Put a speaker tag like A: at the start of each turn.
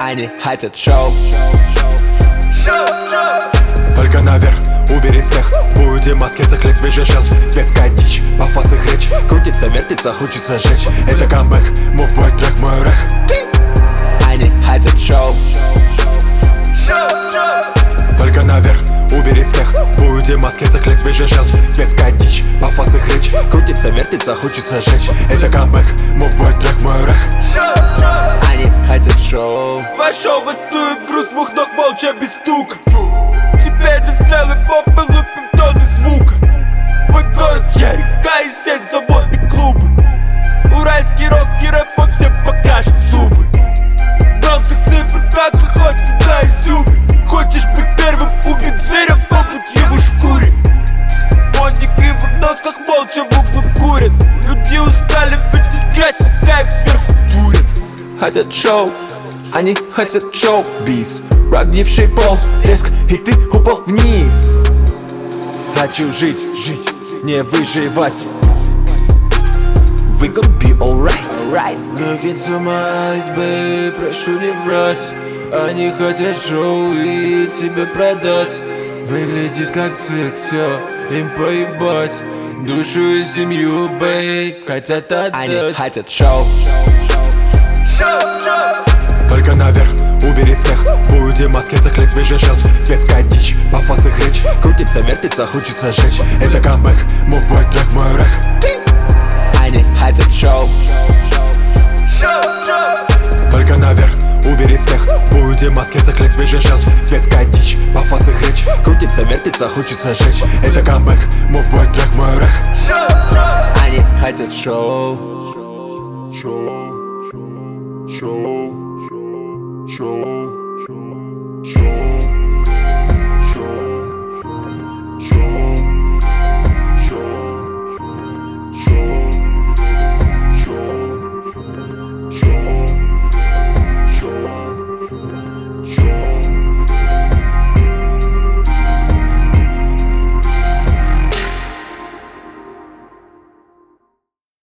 A: Они хотят шоу.
B: Только наверх, убери смех. В уйди маски, заклять свежий желчь. Светская дичь, пафос их речь. Крутится, вертится, хочется сжечь. Это камбэк, мувбой трек, мой рэх.
A: Они хотят шоу.
B: Только наверх, убери смех. В уйди маски, заклять свежий желчь. Светская дичь, пафос их речь. Крутится, вертится, хочется сжечь. Это камбэк, мувбой трек, мой рэх.
A: Они хотят шоу.
C: Вошел в эту игру с двух ног молча без стука. Теперь для целой попы лупим тонны звука. Мой город, я река и сеть заводных клубы. Уральский рок и рэп по всем покажет зубы. Громко цифры так выходит на изюме. Хочешь быть первым, убить зверя, попуть его шкуре. Моник и в нос как молча в углу курят. Люди устали видеть грязь, пока их сверху дурят.
A: Хотят шоу. Они хотят шоу-биз. Прогнивший пол, треск, и ты упал вниз. Хочу жить, не выживать. We gon' be alright.
C: Look into my eyes, babe, прошу не врать. Они хотят шоу и тебя продать. Выглядит как цирк, все, им поебать. Душу и семью, бейб, хотят отдать.
A: Они хотят шоу.
B: Только наверх, убери смех. В уйди маски, заклять свежий желчь. Светская дичь, пафос их речь. Крутится, вертится, хочется сжечь. Это камбэк, мувбой трек, мой рэх.
A: Они хотят шоу.
B: Только наверх, убери смех. В уйди маски, заклять свежий желчь. Светская дичь, пафос их речь. Крутится, вертится, хочется сжечь. Это камбэк, мувбой трек, мой рэх.
A: Они хотят шоу.
B: Show.